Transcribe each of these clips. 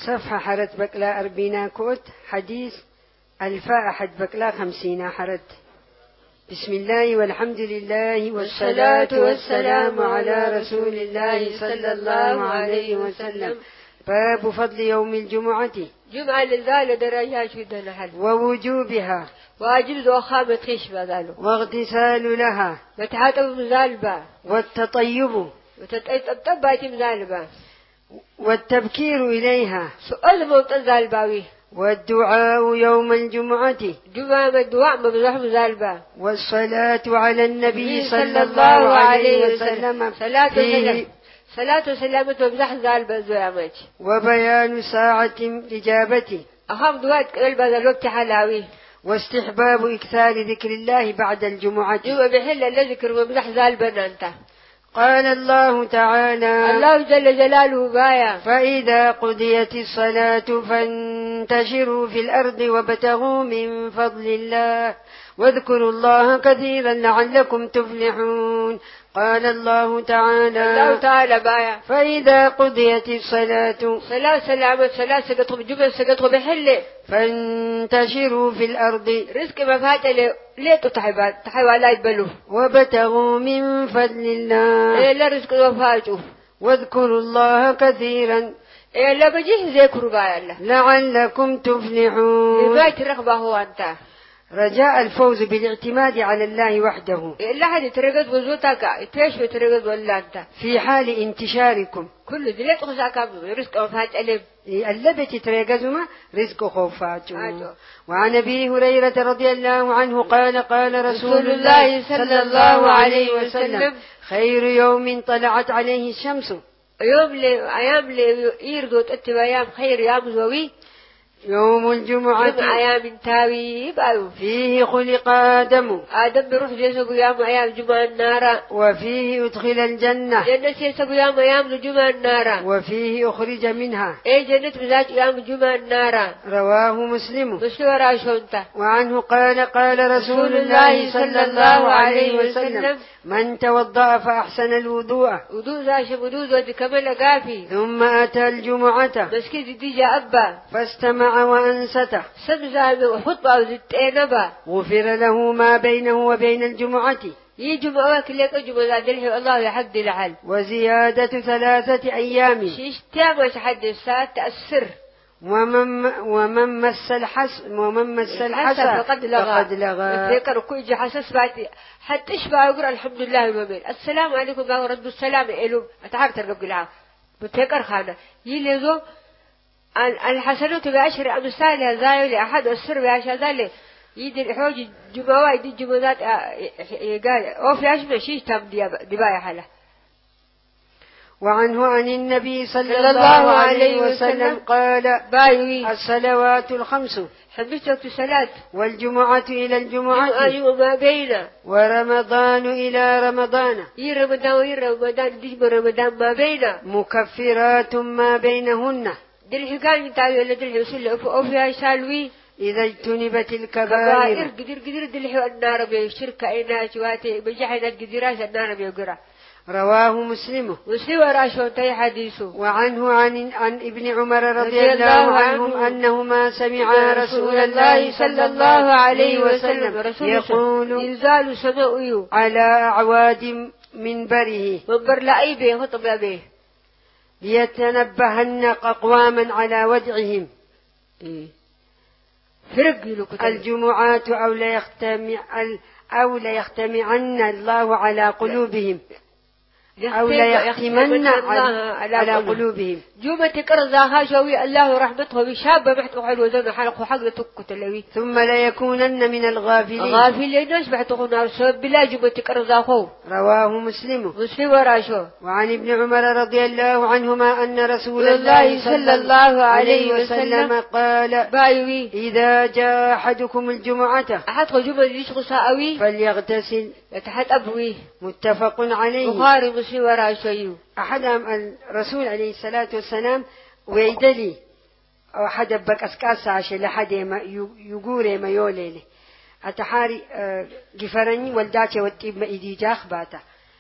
صفحة حرت بكلا 40 كوت حديث الفاء حد بكلا 50 حرت. بسم الله والحمد لله والصلاة والسلام على رسول الله صلى الله عليه وسلم. باب فضل يوم الجمعة. جمعة للذال درجات بدنا حل ووجوبها واجب ذو خامة خيش بذاله واغتسال لها متحاتب مزالبة والتطيب وتتطبعت مزالبة والتبكير إليها سؤال موت الزالباوي والدعاء يوم الجمعة جمعة الدعاء مبزح مزالبة والصلاة على النبي صلى الله عليه وسلم صلاة وسلامة مبزح زالبة زوامج وبيان ساعة الإجابة أخاف دعاء قلب هذا الوقت حلاوي واستحباب إكثار ذكر الله بعد الجمعة. جمعة بحل الذكر مبزح زالبة أنت. قال الله تعالى الله جل جلاله بايا فإذا قضيت الصلاة فانتشروا في الأرض وابتغوا من فضل الله واذكروا الله كثيرا لعلكم تفلحون. قال الله تعالى بايا فإذا قضيت الصلاة صلاة سقطوا جمعة سقطوا بحل فانتشروا في الأرض رزق ما فات ليه تحيوا لا يتبلوا وابتغوا من فضل الله لا رزق وفاته واذكروا الله كثيرا لا بجيه ذكر بايا الله لعلكم تفلحون. لغاية الرغبة هو أنت رجاء الفوز بالاعتماد على الله وحده. لا حد يترقد وزوتك تيش يترقد ولا أنت في حال انتشاركم كل ذلك خزاك رزق وفات ألم الذي تترقزما رزق خوفات. وعن أبي هريرة رضي الله عنه قال قال رسول الله صلى الله عليه وسلم خير يوم طلعت عليه الشمس أيام يرقد أيام خير يوم زوي يوم الجمعة أيام تاوي بايو فيه خلق آدم بيروح يسبو يوم أيام جمعة النار وفيه أدخل الجنة جنة يسبو يوم أيام جمعة النار وفيه أخرج منها جنة بذات يوم جمعة النار. رواه مسلم. راشونته. وعنه قال قال رسول الله صلى الله عليه وسلم من توضأ فأحسن الوضوء وضوء ذاش وضوء ذات كمل قافي ثم أتى الجمعة مسكين ديجا أبا فاستمع وأنسته سمزا وخطبة وزتينبا غفر له ما بينه وبين الجمعة يجمع كلك جمعة دلحي الله يحد العل وزيادة 3 أيام شيش تامش حد الساعة تأثر ومن مس الحسن فقد لغى. ذكر كل حسس بعد حتى إشبع يقول الحمد لله ومن السلام عليكم ورد السلام إلهم أتعرف ترقب لها بتذكر خانة يلزو الحسنة بعشر أمثالها زايو لأحد السر بعشر ذلك يدي الحوج جماوة يدي جماذات قال أو في عشر شيء تام دبايا حاله. وعنه عن النبي صلى الله عليه وسلم قال بايوي الصلوات الخمس حبيت الصلاة والجمعة إلى الجمعة وما بين ورمضان إلى رمضان رمضان ديش رمضان ما بين مكفرات ما بينهن دلحي كان يتعوي ولا دلحي وصل أو فيها شالوي إذا اجتنبت الكبائر قدر دلحي النار بشركة إنها شواتي بجحنا قدراش النار بيقرأ. رواه مسلم. وراشون تي حديثه. وعنه عن ابن عمر رضي الله عنهم أنهما سمع رسول الله صلى الله عليه وسلم يقول ينزال سماء على أعواد منبره منبر لأيبه خطب به ليتنبهن أقواما على ودعهم الجمعات أو ليختمعن الله على قلوبهم أو ليختمن على قلوبهم. جمعة كرزاها شوي الله رحمته بشابة محتو حلو زمن حلق حق تكتلوي ثم ليكونن من الغافلين غافلين ناس محتو نار سبب بلا جمعة كرزاها. رواه مسلم. وراشو. وعن ابن عمر رضي الله عنهما أن رسول الله صلى الله عليه وسلم قال بايوي إذا جاء أحدكم الجمعة أحد جمعة يشغل ساوي فليغتسل يتحت أبوي. متفق عليه. بخاري مسلم وراشو. أحدهم الرسول عليه الصلاة والسلام ويدلي أو حد بك أسكاس عشان لحد ما يجوري ما يوليني أتحاري جفرني والداتي والتيب ما إيدي جاخ باتا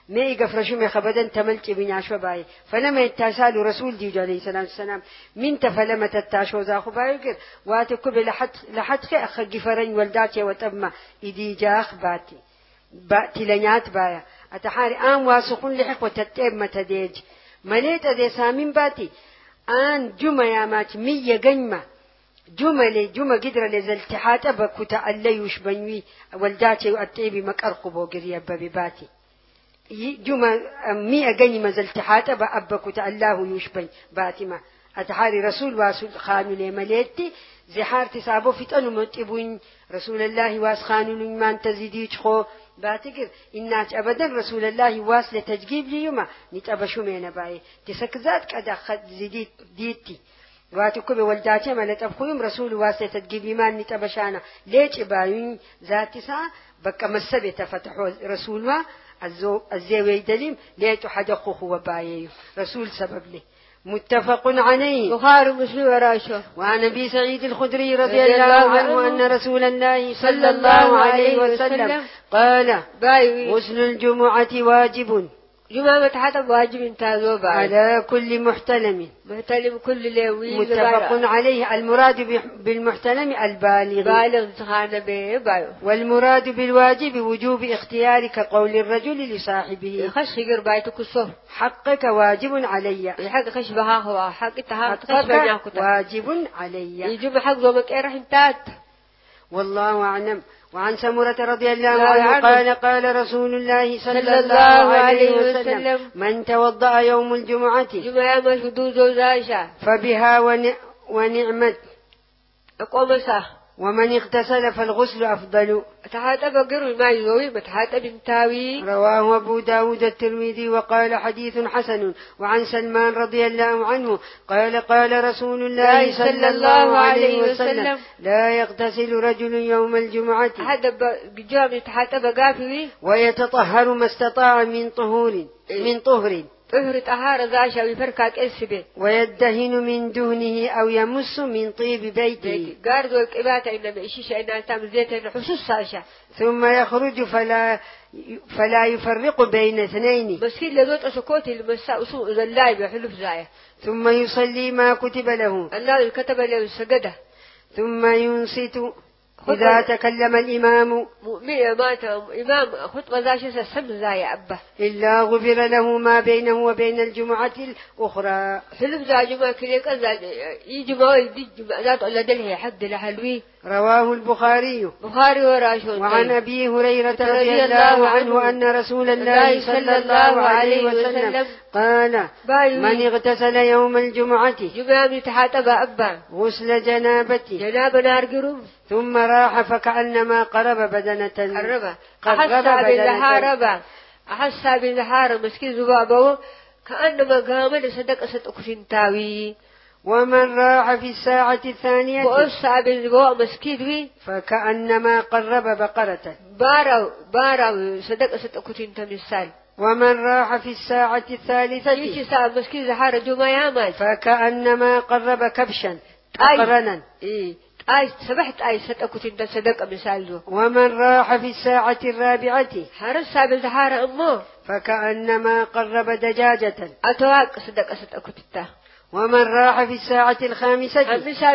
ما يقفرشوا ما خبدا تملك بين عشوا باي فلما يتسال رسول دي عليه الصلاة والسلام من تفلما تتاشو ذاخو بايكر واتكب لحد خي أخ جفرين ولداتي وتبما إدي جاخ باتي لنيات بايا أتحاري آم واسخون لحق وتتب متديج مليت أدي سامين باتي آن جمع يا مات مية جنمة جمع قدر لزلتحات بكتا اللي يشبنوي ولداتي وأتيبي مكارقبو قريبا بباتي جمع مية جنمة زلتحات بكتا الله يشبن باتي أتحاري رسول واسول خانو لي مليتي زحار تسابو فتنو متبوين رسول الله واس خانو لمن تزيديش خو باتكر إناش أبدا رسول الله واس لتجيب لي يوما نتأبشو مينا باي تسكزات كذا خد زيديت ديتي واتكو بولداتي مالت أبخويم رسول واس لتجيب إيمان نتأبشانا ليش بايين ذات ساعة بك مسبة تفتحوا رسول ما الزيوي دليم ليتو حدقوه وبايي رسول سبب لي متفق عليه بخاري ومسلم وراشة. وعن أبي سعيد الخدري رضي الله عنه أن رسول الله صلى الله عليه وسلم قال غسل الجمعة واجب جمعة متحدث واجب تازوبا على كل محتلم كل لوي متفق عليه. المراد بالمحتلم البالغ والمراد بالواجب وجوب اختيار كقول الرجل لصاحبه حقك واجب علي حقك واجب علي والله أعلم. وعن سمرة رضي الله عنه قال قال رسول الله صلى الله عليه وسلم من توضأ يوم الجمعة فبها ونعمت ومن اغتسل فالغسل أفضل. رواه أبو داود الترمذي وقال حديث حسن. وعن سلمان رضي الله عنه قال قال رسول الله صلى الله عليه وسلم لا يغتسل رجل يوم الجمعة ويتطهر ما استطاع من طهر ويدهن من دهنه أو يمس من طيب بيته ثم يخرج فلا يفرق بين اثنين ثم يصلي ما كتب له ثم ينصت إذا تكلم الإمام إلا غفر له ما بينه وبين الجمعة الأخرى. رواه البخاري. وعن أبي هريرة رضي الله عنه أن رسول الله صلى الله عليه وسلم قال من اغتسل يوم الجمعة غسل جنابة ثم راح فكأنما قرب بدنة أحس بالزهارة مسكين زبابه كأنما قام لصدق أكفين تاوي. ومن راح في الساعة الثانية فكأنما قرب بقرة بارا صدق أكفين تمثال. ومن راح في الساعة الثالثة فكأنما قرب كبشا قرنا سبحت ستأكل صدق مثال. ومن راح في الساعة الرابعة فكأنما قرب دجاجة ومن راح في الساعة الخامسة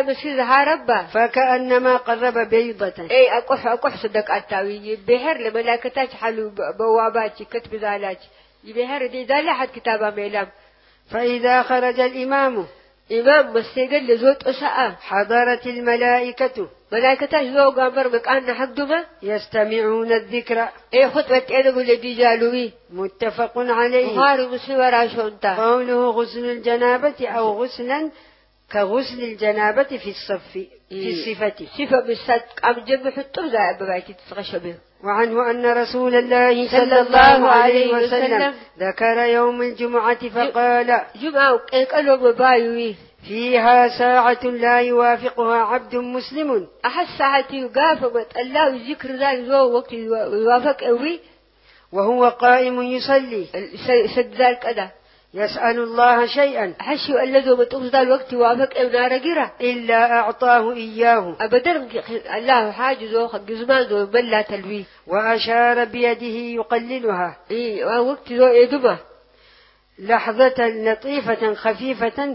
فكأنما قرب بيضة. أقح صدق التاوي بحر لملاكتاج حلو بوابات كتب ذالات بحر دي ذال حد كتابة ميلام. فإذا خرج الإمام مستيقل لزوت أساء حضرت الملائكة ملائكة زوج قامر مكان حقدما يستمعون الذكر خطبة أنا الذي جالوي. متفق عليه. بخاري ومسلم وراشونتا. قوله غسل الجنابة أو غسلا كغسل الجنابة في الصفة صفة بالصدق أم جمع حطه ذا ببايتي تتغشبه. وعنه أن رسول الله صلى الله عليه وسلم ذكر يوم الجمعة فقال جمعة قالوا مبايوي فيها ساعة لا يوافقها عبد مسلم أحس ساعة يقافمت الله ذكر ذلك زو وقت يوافق أوي وهو قائم يصلي سد ذلك أدا يسأل الله شيئا حشي الذي متوفز الوقت وافق ابن رجرة إلا أعطاه إياه أبدا الله حاجزه جزمان ذو بلا تلوي وأشار بيده يقللها وقت ذو يدمه لحظة لطيفة خفيفة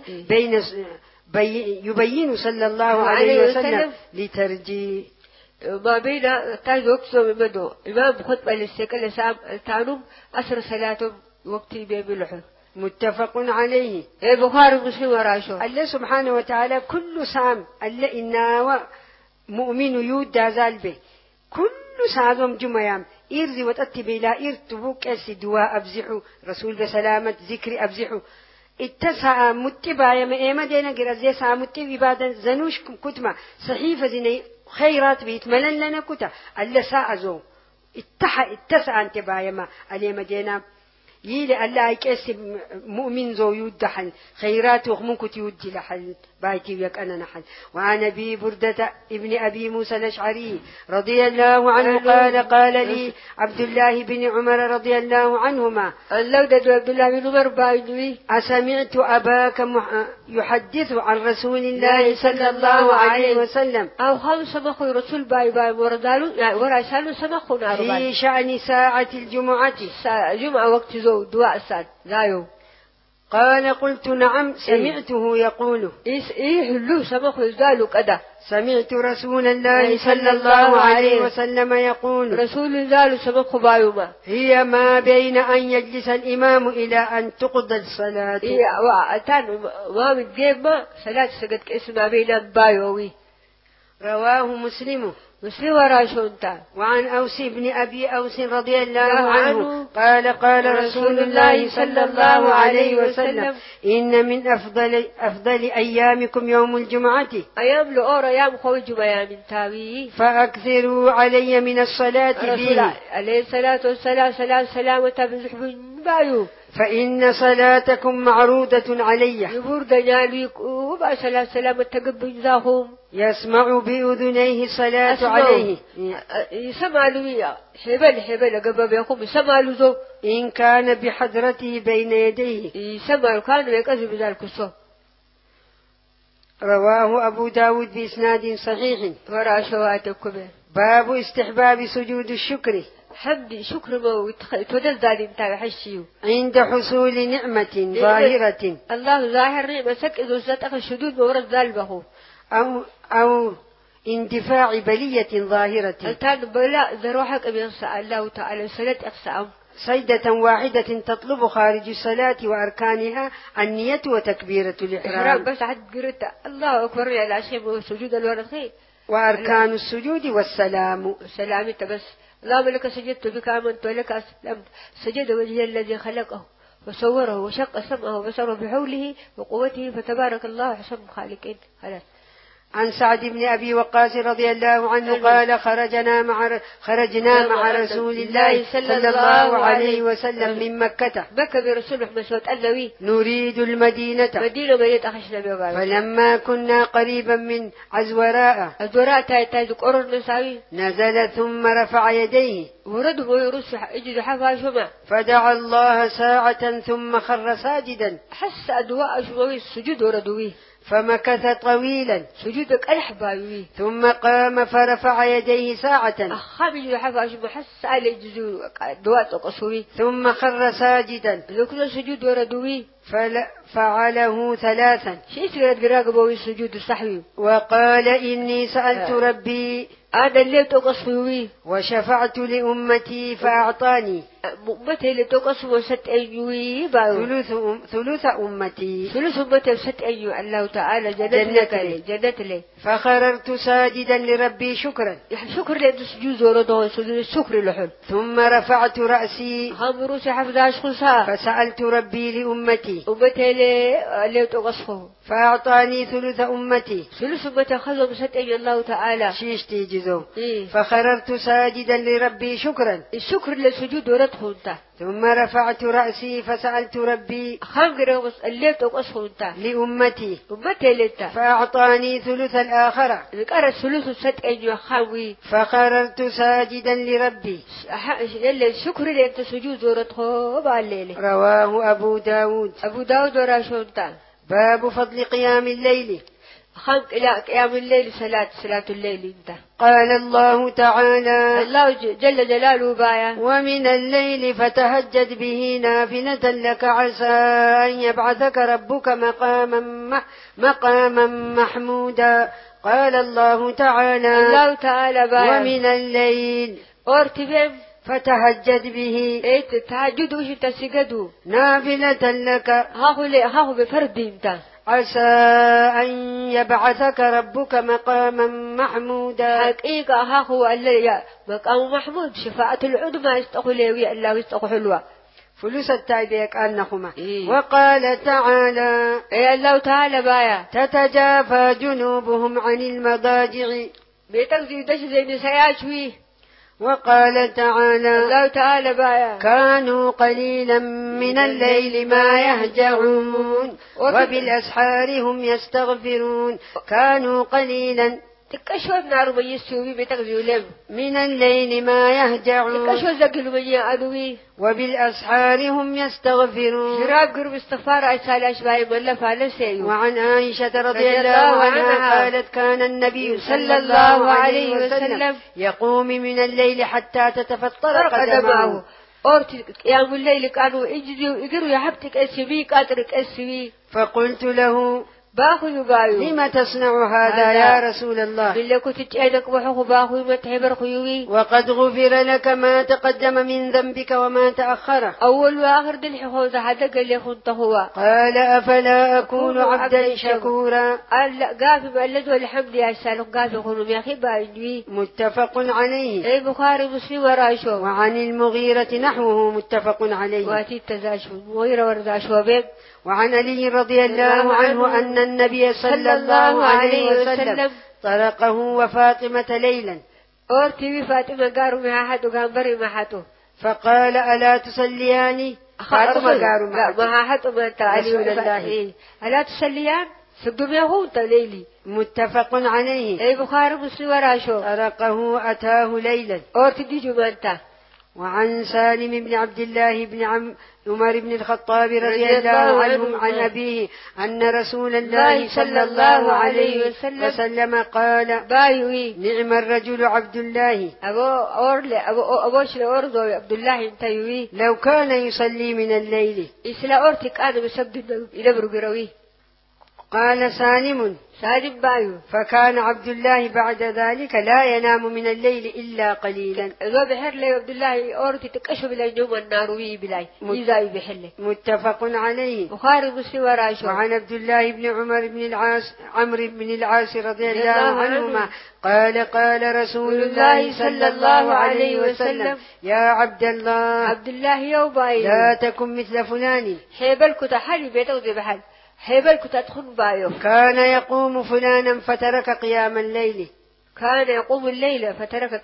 يبين صلى الله عليه وسلم لترجي ما بين تاج وقت ذو مدو إمام خطبة للسكة لسام التعنم أسر صلاة وقت بيبلحه متفق عليه. بخاري مسلم وراشو الله سبحانه وتعالى كل سام الله إنا مؤمن يود دازال به كل سام جميام إرزي وتأتي لا إرتبوك أسدوا أبزحوا رسول بسلامة ذكر أبزحوا اتسع متبع يا مئة دينا جرزي سام متبع بعد زنوش كتمة صحيفة زني خيرات بيتملن لنا كتا الله ساعزو اتسع انتبع يا ما علي مدينة يلي الله يكسب مؤمن زو يودحن خيرات وخمنك تودي لحل بايتي ويك أنا نحل. وعن أبي بردة ابن أبي موسى الأشعري رضي الله عنه قال لي عبد الله بن عمر رضي الله عنهما عبد الله بن عمر بايدوي أسمعت أباك يحدث عن رسول الله صلى الله عليه وسلم أو خمس مخو رسول باي وردالو ورسالو سمخو في شأن ساعة الجمعة جمعة وقت زو دواء الساد زايو قال قلت نعم سمعته يقول هلو سمخو زالو كذا سمعت رسول الله صلى الله عليه وسلم يقول رسول الله سمخو بايوما هي ما بين أن يجلس الإمام إلى أن تقضى الصلاة وأتان ما بتجيب ما صلاة سجد كاسم بين بايوي. رواه مسلم وراشونتا. وعن أوس بن أبي أوس رضي الله عنه قال رسول الله صلى الله عليه وسلم إن من أفضل أيامكم يوم الجمعة أيام لأور أيام خوي الجمعة من تاوي فأكثروا علي من الصلاة به عليه الصلاة والسلام سلامة بزحب بايو فإن صلاتكم معروضة علي يبور دنياليك وبا سلامة تقبل ذاهم يسمع بأذنيه الصلاة عليه يسمع له حبل قبل يقوم يسمع له إن كان بحضرته بين يديه يسمع كان يكذب ذلك الصوت. رواه أبو داود بإسناد صحيح. وراشواتكم باب استحباب سجود الشكر حمد شكر ما تودل انت حشيو عند حصول نعمة ظاهرة الله ظاهر نعمة سك إذا ستأخذ شدود مورد ذلبه أو اندفاع بلية ظاهرة التان بلا ذروحك بينسى الله تعالى صلاة أقسام سيدة واحدة تطلب خارج الصلاة وأركانها النية وتكبيرة الإحرام بس حد قرأت الله أكبر على شيء سجود الورقين وأركان السجود والسلام سلامت بس اللهم لك سجدت بك آمنت ولك أسلمت سجد وجه الذي خلقه وصوره وشق سمعه وبصره بحوله وقوته فتبارك الله أحسن الخالقين. خلاص. عن سعد بن أبي وقاص رضي الله عنه قال خرجنا مع رسول الله صلى الله عليه وسلم من مكة برسول محمد النبي نريد المدينة أخشنا بغاية فلما كنا قريبا من عزوراء نزل ثم رفع يديه ورده ويرس يجد حفا شمع فدعا الله ساعة ثم خر ساجدا حس أدواء شموي السجود وردويه فمكث طويلا سجودك الحباوي ثم قام فرفع يديه ساعة أخابي حفا شمع حس على جزو دوات قصوي ثم خر ساجدا ذكر سجود وردويه فعله ثلاثا شيء سجد قراقبوي السجود الصحوي وقال إني سألت ربي هذا اللي تقصوي وشفعت لأمتي فأعطاني أمتي اللي تقصوا ست أيوي ثلث أمتي ست أيوي الله تعالى جنة لي فخررت ساجدا لربي شكرا شكر لي سجود ورده سجود الشكر لحل ثم رفعت رأسي هم روسي حفظاش خلصا فسألت ربي لأمتي اللي تقصفه فأعطاني ثلث أمتي ثلث أمتي خذوا ست أيوي الله تعالى شيشتي جزو فخررت ساجدا لربي شكرا الشكر للسجود ورده خونتا ثم رفعت رأسي فسألت ربي خام غير بس الليت وقص خونتا لأمتي أمتي لتا فأعطاني ثلث الآخرة ذكر الثلث ست أيوة خاموي فخررت ساجدا لربي. يلي شكر لي أنت سجود زورته بالليل. رواه أبو داود وراشونتا. باب فضل قيام الليل. خلق إلى قيام الليل صلاة الليل انت. قال الله تعالى الله جل جلاله بايا ومن الليل فتهجد به نافلة لك عسى أن يبعثك ربك مقاما محمودا. قال الله تعالى بايا ومن الليل أرتبهم فتهجد به تهجد وش تسجدوا نافلة لك هاهو بفرد انت عسى أن يبعثك ربك مقاما محمودا. حقيقة هاهو اللي مقام محمود شفاعة العظمى يستقلوا الله يستقلوا فلوس التعبيك أنهما. وقال تعالى الله تعالى بايا تتجافى جنوبهم عن المضاجع بيتقضي دش زي سياشوي. وقال تعالى الله تعالى بايا كانوا قليلا من الليل ما يهجعون وبالأسحار هم يستغفرون. كانوا قليلا تكشف نار من يسوي بتغذي لهم من الليل ما يهجعون تكشف زقل من يأذوي وبالأسحار هم يستغفرون. شراب قرب استغفار عيسى أشباه من لفعل سيو. وعن عائشة رضي الله عنها قالت كان النبي صلى الله عليه وسلم يقوم من الليل حتى تتفطر قدمه. أورتي قيام الليل كانوا يجزوا يقروا يا حبتك أسمي قاتلك أسمي. فقلت له باخذ بايو لما تصنع هذا يا رسول الله؟ بالله كنت تجعلك وحو باخذ ما تحبر خيوي وقد غفر لك ما تقدم من ذنبك وما تأخر. أول وآخر دل حوزة حدا قال لي خنت هو. قال أفلا أكون عبدا شكورا. قال قافي بلد والحمد يا سالم قافي خنم يا أخي باينوي. متفق عليه. أي بخاري مسلم وراشو. وعن المغيرة نحوه متفق عليه. واتي التزاشو مغيرة ورداشو بيب. وعن علي رضي الله عنه أن النبي صلى الله عليه وسلم طرقه وفاطمة ليلا. أورتي فاطمة قاروا ما حد وقامبري ما حدو. فقال ألا تصليان؟ فاطمة قاروا ما حد ما تعالي الله ألا تصليان؟ صدوم يهون تليلي. متفق عليه. أي بخاري مسلم وراشو. طرقه أتاه ليلا. أورتي دي جمانتا. وعن سالم بن عبد الله بن عمر بن الخطاب رضي الله عنهم عن أبيه أن رسول الله صلى الله عليه وسلم قال نعم الرجل عبد الله عبد الله انتيوي لو كان يصلي من الليل. إسلا أورتك أنا بسبب إلى برقروي. قال سالم بايو فكان عبد الله بعد ذلك لا ينام من الليل إلا قليلا. ذو بحر لي عبد الله أورتي تكشف النجوم الناروي بلاي إذا بحله. متفق عليه. بخاري مسلم وراشو. وعن عبد الله بن عمرو بن العاص رضي الله عنهما قال قال رسول الله صلى الله عليه وسلم يا عبد الله يوباي لا تكن مثل فلان حيبلك تحلي بيتوزي بحل حيبلك تدخل بايو. كان يقوم فلانا فترك قيام الليل. كان يقوم الليل فترك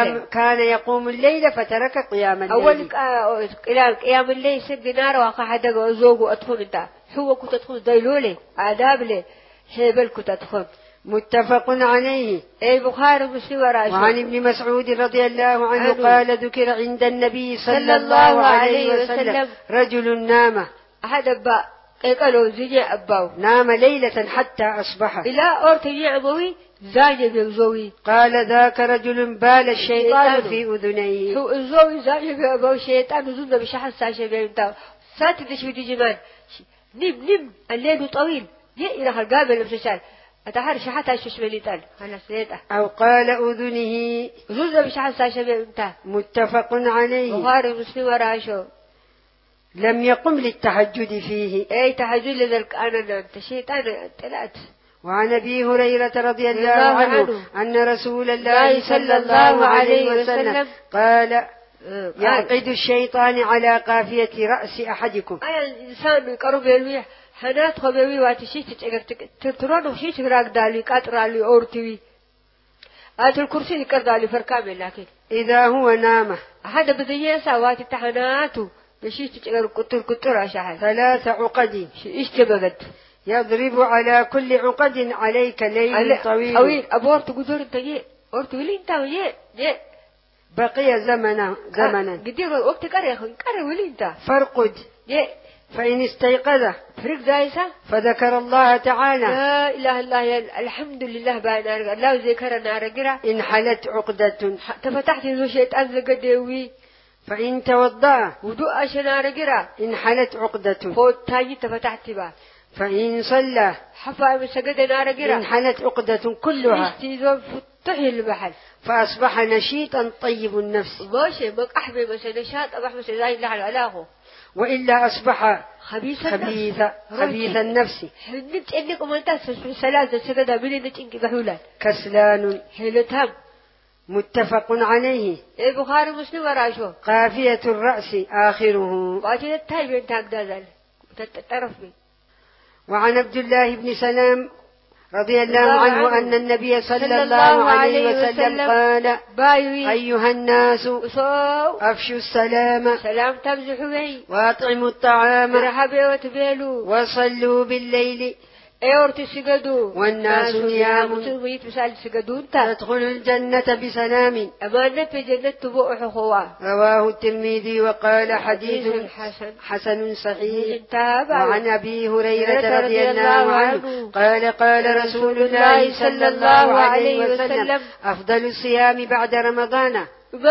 قيام الليل. أول قيام الليل سد نار وقعد وزوج وأدخل انت هو كنت تدخل ديلولي آداب له حيبلك تدخل. متفق عليه. أي بخاري مسلم وراشو. وعن ابن مسعود رضي الله عنه قال ذكر عند النبي صلى الله عليه وسلم رجل نام أحد أبا قالوا زيني أباو نام ليلة حتى أصبح إلى أورتني عموي زاجب الزوي. قال ذاك رجل بال الشيطان في أذنيه. هو الزوي زاجب أباو الشيطان وزن بشحن ساشبين تاو ساتي تشوي جمان نم الليل طويل إلى خلقابل بسشال أتحر شحتها ششمليتان أنا سيدة. أو قال أذنه زن بشحن ساشبين تاو. متفق عليه. بخاري مسلم وراشو. لم يقم للتهجد فيه. أي تهجد لذلك أنا الشيطان تلات. وعن أبي هريرة رضي الله عنه أن رسول الله صلى الله عليه وسلم قال يعقد الشيطان على قافية رأس أحدكم. أي الإنسان يقرب يلوي حنات خبيوي واتشي تترون وشي تراك دالي كاترالي أورتوي. آت الكرسي يقر دالي فركامل لكن إذا هو نام هذا بدي سوات التحناتو بشي تشغل قطر أشعل 3 عقد إيش تبغد يضرب على كل عقد عليك ليل طويل أبورت قدور تجي أورت ولي أنت وجي بقي زمنا قدير وقت كره كره ولي أنت فارقد فإن استيقظ فرق زايسة فذكر الله تعالى لا إله إلا الله الحمد لله بأنا الله ذكرنا رجرا انحلت عقدة تفتحت ذو شيطان زقدوي فإن توضأ ودوء أشنا رجرا انحلت عقدة فوت تاجي تفتحت با فإن صلى حفا مسجدنا رجرا انحلت عقدة كلها استيزون فتحي البحر فأصبح نشيطا طيب النفس ماشي مك أحبي مثلا نشاط أبح مثلا زي اللي على علاقه وإلا أصبح خبيث النفس حنت إنك ومنت في ثلاثة سجدة من إنك بحولا كسلان حيلتهم متفق عليه البخاري مسلم وراشو قافية الرأس آخره باجي التايب انت أقدر تتعرف بي. وعن عبد الله بن سلام رضي الله عنه أن النبي صلى الله عليه وسلم قال أيها الناس أفشوا السلام سلام تمزحوا وأطعموا الطعام وصلوا بالليل ايورتي سجدوا والناس نيام تدخل الجنة بسلام أما في جنة تبوء حخوا رواه الترمذي وقال حديث حسن صحيح. وعن أبي هريرة رضي الله عنه قال رسول الله صلى الله عليه وسلم أفضل الصيام بعد رمضان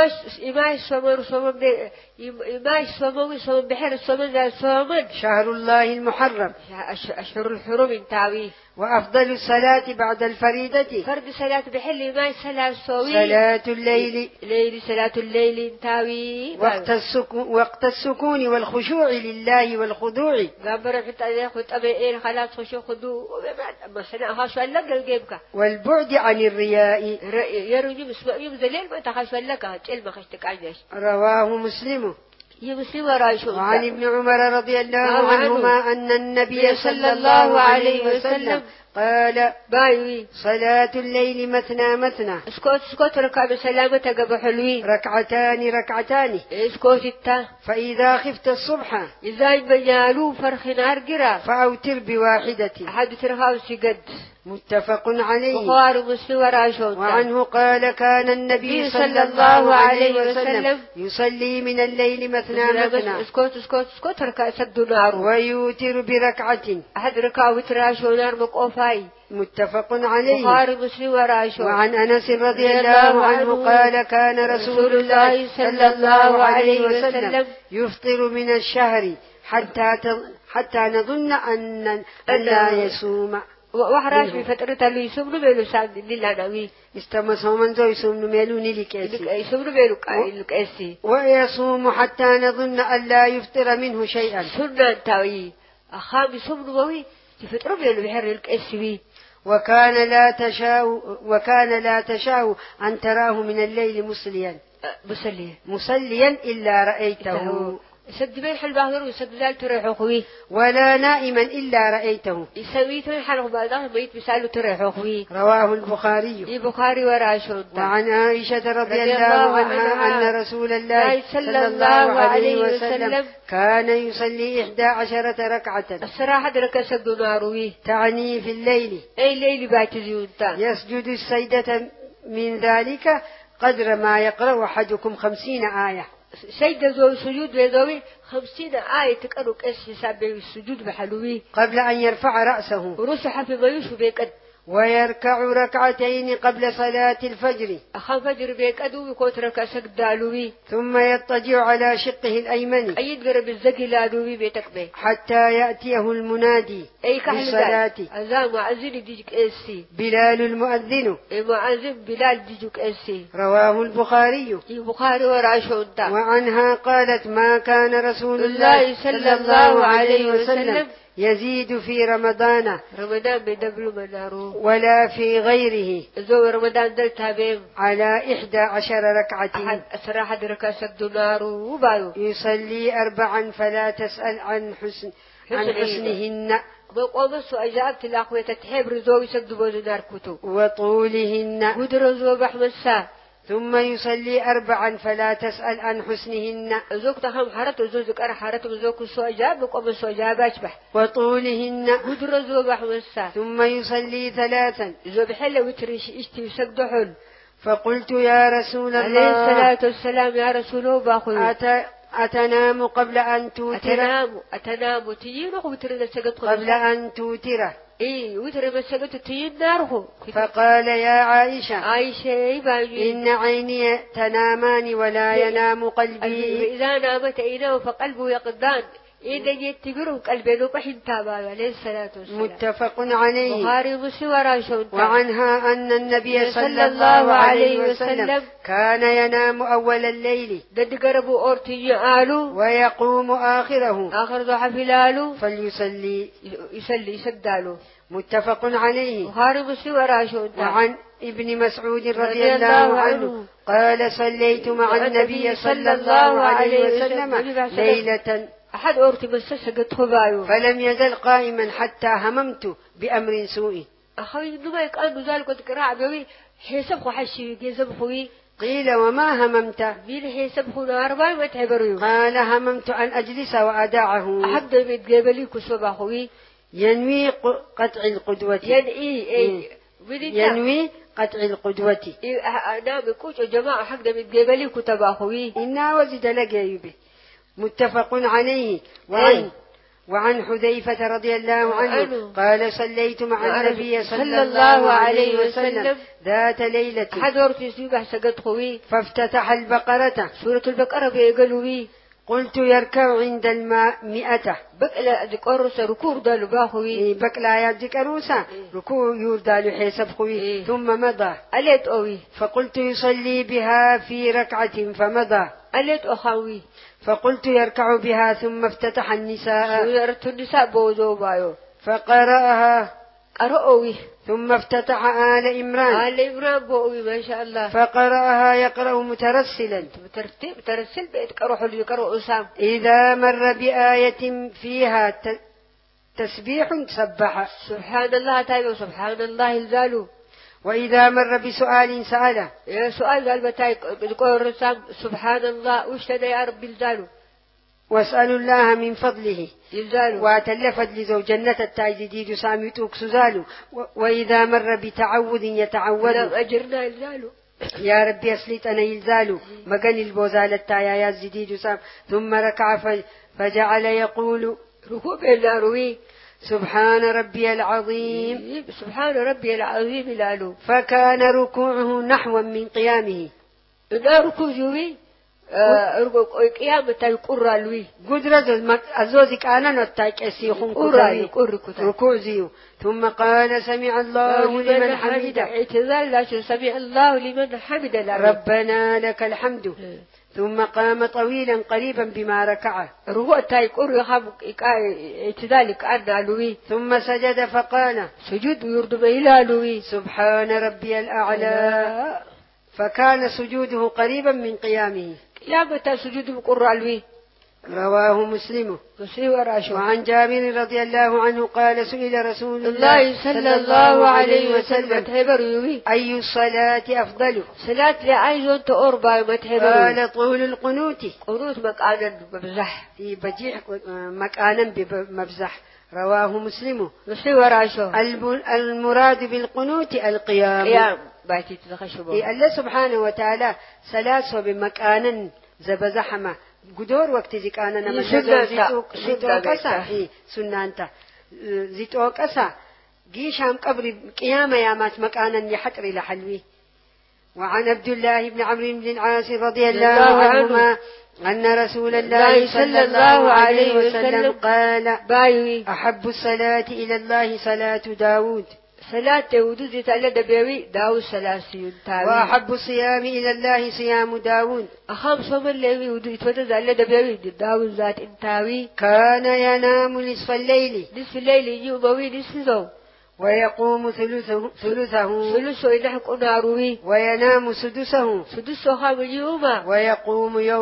شهر الله المحرم أشهر الحرم تاوي وأفضل الصلاة بعد الفريضة فرد صلاة بحل ما صلاة الصوي صلاة الليل صلاة الليل تاوي وقت السكون والخشوع لله والخضوع قبر حتى ياخذ أبي خلاص خشوع خضوع ما سنا هاشوا لك الجيبك والبعد عن الرياء يروني مسمع يوم ذليل ما تخشوا لك هتقل ما خشتك عجش رواه مسلم. وعن ابن عمر رضي الله عنهما أن النبي صلى الله عليه وسلم قال صلاة الليل مثنى اسكت ركع بسلامة قبل حلوين ركعتان فإذا خفت الصبح إذا بيالو فرخ نار قرا فأوتر بواحدة أحد ترخاو سجد متفق عليه. بخاري مسلم وراشون. وعنه قال كان النبي صلى الله عليه وسلم يصلي من الليل مثنى اسكت ركع سد نار ويوتر بركعة أحد ركع وتراشون نار مقوفاي متفق عليه. بخاري مسلم وراشون. وعن أنس رضي الله عنه قال كان رسول الله صلى الله عليه وسلم يفطر من الشهر حتى نظن أن لا يصوم وحراش بفترة اللي يسمنوا بيلو سعد لله نوي استمسوا من ذو يسمنوا ميلو نيلكاسي يسمنوا بيلو كاسي ويصوم حتى نظن أن لا يفطر منه شيئا سنة تاوي أخام يسمنوا بوي يفتروا بيلو بحر الكاسي وكان لا تشاء أن تراه من الليل مسليا إلا رأيته يسد بين حل باهر ويسد زال تريحو خوي ولا نائما إلا رأيته يسويت من حلق بعضه بيت بسالو تريحو خوي. رواه البخاري. البخاري وراشون. وعن عائشة رضي الله عنها أن رسول الله صلى الله عليه وسلم كان يصلي 11 ركعة الصراحة ركع سد ناروي تعني في الليل أي ليل باتزيونتا يسجد السيدة من ذلك قدر ما يقرأ أحدكم 50 آية سيد ذو سجود بيضوي 50 آية تقرأ كأس حساب السجود بحلوي قبل أن يرفع رأسه ورسح في ميوش بيكد ويركع ركعتين قبل صلاة الفجر أخا فجر بيكدو ويكوت ركع سجدالوي ثم يضطجع على شقه الأيمن أيد قرب الزكي لالوي بيتكبه حتى يأتيه المنادي بالصلاة أذان معزن ديجك إسي بلال المؤذن معزن بلال ديجك إسي. رواه البخاري. البخاري وراشون. وعنها قالت ما كان رسول الله صلى الله عليه وسلم يزيد في رمضان بدبل منارو ولا في غيره زو رمضان دلتها بهم على 11 ركعة أسرح ركعة سد نارو وبايو يصلي 4 فلا تسأل عن حسنهن وقومس أجابت الأخوة تحب رزوي سد بوز نار كتو وطولهن قدر رزو بحمسا ثم يصلي 4 فلا تسأل عن حسنهن زوك تخم حرت وزوك أر حرت وزوك سوجاب وقم سوجاب أشبح وطولهن قدر زوبح مسا ثم يصلي 3 زوب حل وتريش اشتي وسقدحن. فقلت يا رسول عليه الله الصلاة والسلام يا رسول الله أتنام قبل أن توتر أتنام تيينه وترد سقط قبل أن توتره إيه وترد سقط تيين ناره. فقال يا عائشة إن عيني تنامان ولا ينام قلبي إذا نامت عينه فقلبه يقظان إذا يتقرب قلبه بحين تابع عليه الصلاة والسلام. متفق عليه. بخاري ومسلم وراشون. وعنها أن النبي صلى الله عليه وسلم كان ينام أول الليل قربوا أورتي آلو ويقوم آخر ضحى فلالو فليصلي يسدالو. متفق عليه. بخاري ومسلم وراشون. وعن ابن مسعود رضي الله عنه قال صليت مع النبي صلى الله عليه وسلم ليلة أحد أورتي مسسقت خبايو فلم يزل قائما حتى هممت بأمر سوء. أخوي نما يقال ذلك قراء بيوي حسب خحشي جزم خوي. قيل وما هممت؟ مين حسب خونا أربعة ما تعبروا. قال هممت أن أجلس وأداعه. أحد بيتقبلي كسبة خوي. ينوي قطع القدوة. ينوي قطع القدوة. أنا بكوش جماعة حق بيتقبلي كتبة خوي. إنا وزد لقى متفق عليه. وعن حذيفة رضي الله عنه قال صليت مع النبي صلى الله عليه وسلم ذات ليلة فافتتح البقرة سورة البقرة بيقلوي. قلت يركع عند الماء 100 بقلا ذكروسا ركوع دالو باخوي. بقلا يذكروسا ركوع يردالو حسب خوي. ثم مضى أليت أوي فقلت يصلي بها في ركعة فمضى أليت أخوي فقلت يركع بها ثم افتتح النساء سورة النساء بوزو بايو فقرأها أرأوي ثم افتتح آل إمران بوي ما شاء الله فقرأها يقرأ مترسلا مترسل بيت قرأ اللي يقرأ أسام. إذا مر بآية فيها تسبيح سبح سبحان الله تعالى سبحان الله الزالو. وإذا مر بسؤال سأله سؤال قال بتاعي يقول الرسام سبحان الله وش هذا يا رب الزالو. واسألوا الله من فضله يزالو واتلفت لزو جنة التايديد سامتوك سزالو. وإذا مر بتعوذ يتعوذ أجرنا يزالو يا ربي أسليت أنا يزالو مقن البوزالة التايا يزديد سام. ثم ركع فجعل يقول ركوب الناروي سبحان ربي العظيم سبحان ربي العظيم لالو. فكان ركوعه نحو من قيامه. لا ركوع جوي قيامة القرى لوي قدرة أزوزك أنا نتاك أسيخون ركوع زيو. ثم قال سمع الله لمن حمده اعتذال لا سمع الله لمن حمده ربنا لك الحمد. ثم قام طويلا قريبا بما ركعه ركوع تاي قرى خاب اعتذالك أنا لوي. ثم سجد فقال سجود يرد إلى لوي سبحان ربي الأعلى. فكان سجوده قريبا من قيامه. قيامة سجود القرى لوي. رواه مسلم. وعن جابر رضي الله عنه قال سئل رسول الله صلى الله عليه وسلم أي الصلاة أفضل؟ صلاة لعيزون تأربع متحبر. قال طول القنوت. قنوت مكانا بمزح في بجيح مكانا بمبزح. رواه مسلم. المراد بالقنوت القيام. الله سبحانه وتعالى سلاسه بمكانا زبزحمة قدور وقت ذيك أنا نما زيتو كسا سنانتا زيتو كسا جيشام قبر قيامة يا مات مكانا يحتر إلى حلوي. وعن عبد الله بن عمرو بن العاص رضي الله عنهما أن رسول الله صلى الله عليه وسلم قال أحب الصلاة إلى الله صلاة داود. صلاة داود زيتالة دبيوي داود سلاسي تاوي. وأحب الصيام إلى الله صيام داود. أخام صوم الليل وديتوتا زالة دبيوي داود ذات انتاوي. كان ينام نصف الليل. نصف الليل يوموي نصف زو. ويقوم ثلثه ينحق ناروي. وينام سدسه خام يوما.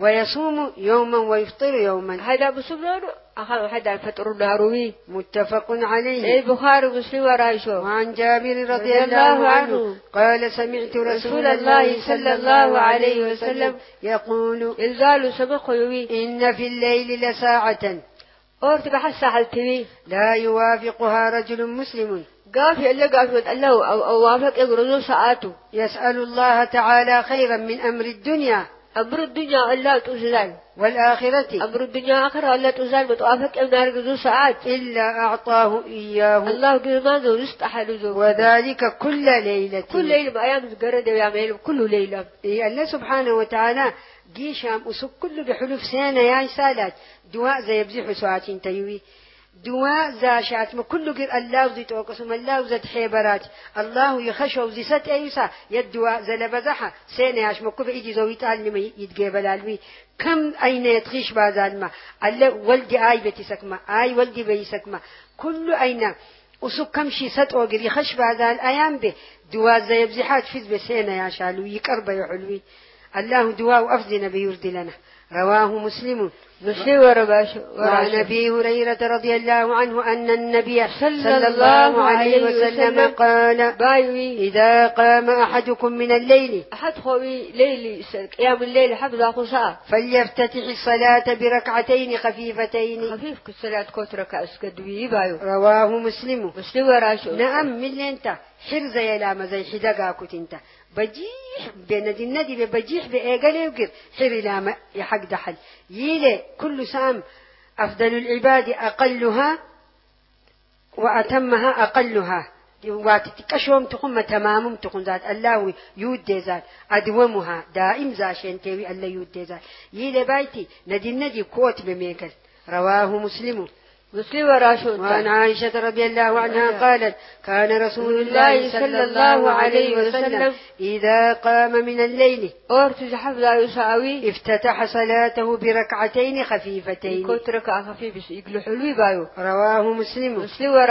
ويصوم يوما ويفطر يوما. هذا بسمنانو أخذ هذا الفطر الناروي. متفق عليه. البخاري ومسلم ورايشو. وعن جابر رضي الله عنه قال سمعت رسول الله صلى الله عليه وسلم يقول إنزال سمق يوي إن في الليل لساعة أورت بحس حالتي لا يوافقها رجل مسلم قافي إلا قافي الله أو وافق يقرزو ساعته يسأل الله تعالى خيرا من أمر الدنيا أمر الدنيا الله تزال والآخرة أمر الدنيا آخر الله تزال متوافق أن يقرزو ساعات إلا أعطاه إياه الله قلمانه يستحل ذو وذلك كل ليلة. كل ليلة بأيام تقرد ويعمل كل ليلة. الله سبحانه وتعالى جيشام أسوك كل بحلف سنة يا سالات دواء زي يبزح ساعتين تيوي دواء زاشات ما كل قر الله زي توقسم الله زي حبرات الله يخشوا زي ست أيسا يدواء زي لبزحة سنة ياش ما كل يجي زوي تعلم يتقبل علوي كم أين يتخيش بازال ما الله ولدي آي بتسكما آي ولدي بيسكما كل أين أسوك كم شي ست أوقر يخش بازال أيام به دواء زي يبزحات فيز بسنة ياش علوي يكرب يحلوي الله دواء أفزنا بيرد لنا. رواه مسلم. وعن أبي هريرة رضي الله عنه أن النبي صلى الله عليه وسلم قال إذا قام أحدكم من الليل أحد خوي ليلي قيام الليل حفظ خساء فليفتتح الصلاة بركعتين خفيفتين. خفيف كالصلاة كترك أسكدوي بايو. رواه مسلم. وراشو. نعم من انت حرز يلام زي حدقا كنت انت بجيح بندي الندي بجيح بإيقالي وقر حري لام يحق دحل يلي كل سام أفضل العباد أقلها وأتمها أقلها واتتكشوم تقوم تمامم تقوم ذات الله يود ذات أدومها دائم زاشين تيوي الله يود ذات يلي بايتي ندي الندي كوت بميكل. رواه مسلم. وعن عائشة رضي الله عنها قالت كان رسول الله صلى الله عليه وسلم إذا قام من الليل افتتح صلاته بركعتين خفيفتين. رواه مسلم.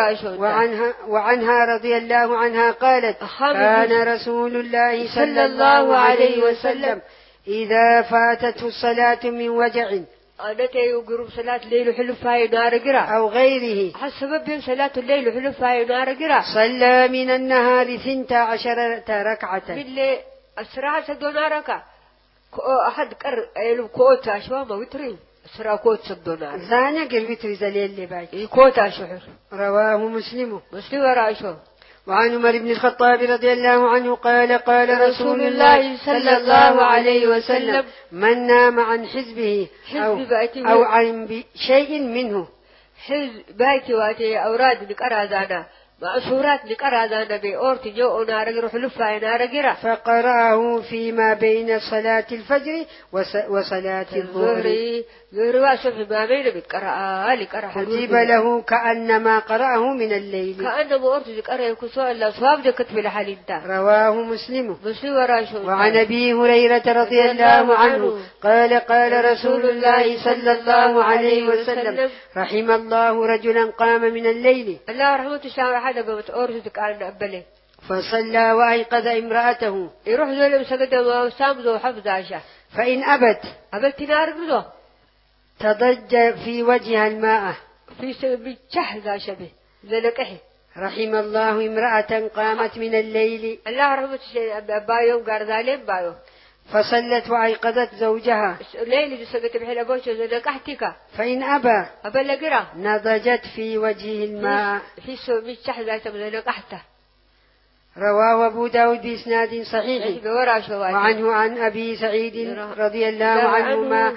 وعنها رضي الله عنها قالت كان رسول الله صلى الله عليه وسلم إذا فاتته الصلاة من وجع أنت يقرب صلاة الليل حلفها نار قرا أو غيره حسب صلاة الليل حلفها نار قرا صلى من النهار 12 ركعة بالليل أسرع سدونا ركعة أحد يلو كوتا شو ما وتري أسرع كوت سدونا زانيا قل وتري زليل اللي باي كوتا شهر. رواه مسلم. وراشو. وعن عمر بن الخطاب رضي الله عنه قال قال رسول الله صلى الله عليه وسلم من نام عن حزبه أو عن شيء منه حزب بيتي واتي أوراد لكرازانا مأسورات لكرازانا بأورتي جو نار يروح لفا نار قرا فقرأه فيما بين صلاة الفجر وصلاة الظهر يروى صبح ما بين بتقرأ كتب له كأنما قرأه من الليل كأنما أورتي ذكرى يكسو الله صواب ذا كتب لحالينتا. رواه مسلم. وراشو. وعن أبي هريرة رضي الله عنه قال قال رسول الله صلى الله عليه وسلم رحم الله رجلا قام من الليل الله رحمة الشام هذا بمت أورتي ذكرى أبلي فصلى وأيقظ امرأته يروح ذول بسجد وسام ذو حفظ عشاء فإن أبت نار بذو تضج في وجهها الماء في سبب شهد شبه ذلكه. رحم الله امرأة قامت من الليل الله رحمة بايو قارذالين بايو فصلت وأيقظت زوجها الليل سقط بحيل أبوش ذلكحتك فإن أبى لقرا نضجت في وجهه الماء في سبب شهد شبه ذلكحته. رواه أبو داود بإسناد صحيح. وعنه عن أبي سعيد رضي الله عنهما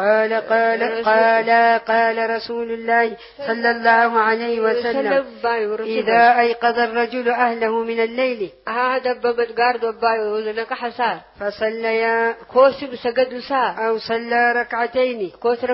قال رسول الله صلى الله عليه وسلم إذا أيقظ الرجل أهله من الليل فصليا أو صلى ركعتين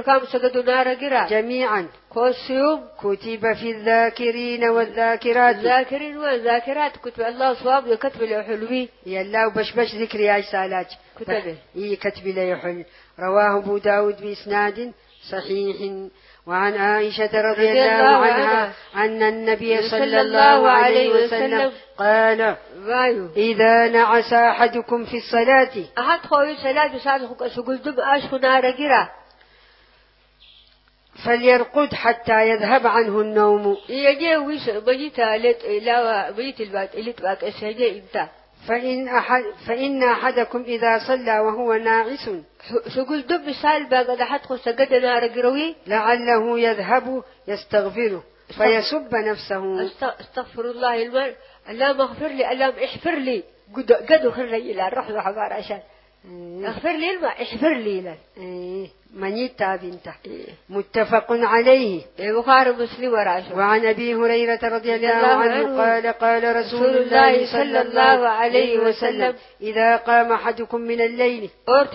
جميعا كتب في الذاكرين والذاكرات كتب الله صواب وكتب له حلوي يلا وبش ذكري يا سالات كتب له يحل. رواه أبو داود بإسناد صحيح. وعن عائشة رضي الله عنها أن النبي صلى الله عليه وسلم قال إذا نعس أحدكم في الصلاة فليرقد حتى يذهب عنه النوم، فإن أحدكم إذا صلى وهو ناعس لعله يذهب يستغفره فيسب نفسه. استغفر الله المرء اللهم اغفر لي اللهم احفر لي قد اخر لي الى الروح وحبار عشان اغفر لي الماء احفر لي من يتابنته. متفق عليه. بخاري ومسلم وراشد. وعن أبي هريرة رضي الله عنه قال قال رسول الله صلى الله عليه وسلم إذا قام أحدكم من الليل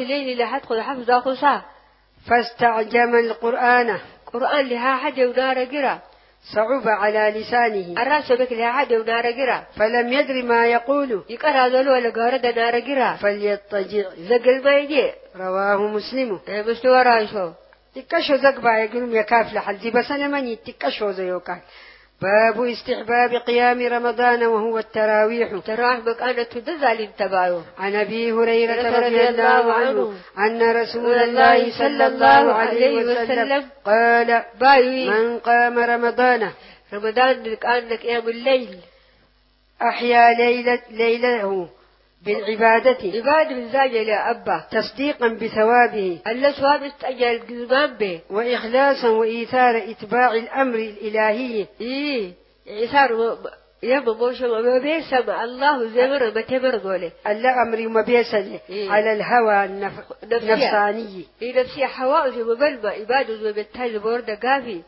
فاستعجم القرآن لها حد ونار قرا صعب على لسانه الراس بك لها حد ونار قرا فلم يدر ما يقول يقرأ ذلو ولا قارد نار قرا فليضطجع زقل ما يجي. رواه مسلم. مسلم وراشد. تكشو زقبا يقولون يكاف لحل بس أنا من يتكشو زيوكا. باب استحباب قيام رمضان وهو التراويح. تراويح مكانة تدزال تبايو. عن أبي هريرة رضي الله عنه أن رسول الله صلى الله عليه وسلم قال من قام رمضان كان قيام الليل أحيا ليله بالعبادة عبادة بالزاجة يا أبا تصديقا بثوابه الله ثواب استأجل القلمان به وإخلاصا وإيثار إتباع الأمر الإلهي. إيثار يما موشا ما بيسمع الله زمر ما تمر ذوله الله أمري ما بيسل على الهوى النفساني نفسي حواء زي مبلمة عبادة زي بالتالي بورده قافي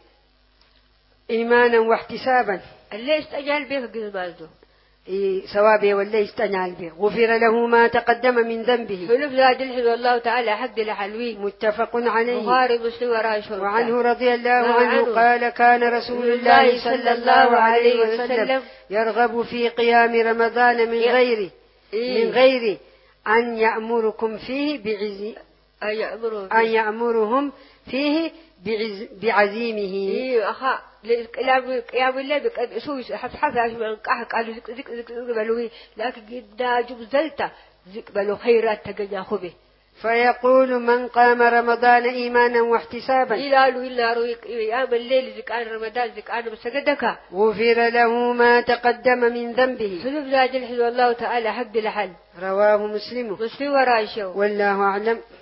إيمانا واحتسابا اللي استأجل به قلمان ذو ثوابه واللي يستنعل به غفر له ما تقدم من ذنبه. حلف لا دلحل والله تعالى حق لحلوين. متفق عليه. بخاري مسلم وراشد. وعنه رضي الله عنه قال كان رسول الله صلى الله عليه وسلم يرغب في قيام رمضان من غير أن يأمركم فيه أن يأمرهم فيه بعزيمه. أخا يا بالله بك أسوي حفحف عشان قحك قالوا ذك بلوي لكن قد جبزلته ذك بلو خيرات تجني خبه. فيقول من قام رمضان إيمانا واحتسابا إلا روي أيام الليل ذكان رمضان ذكان مسجدك غفر له ما تقدم من ذنبه. سلف زاد الحل والله تعالى حق لحل. رواه مسلم وراشو. والله أعلم.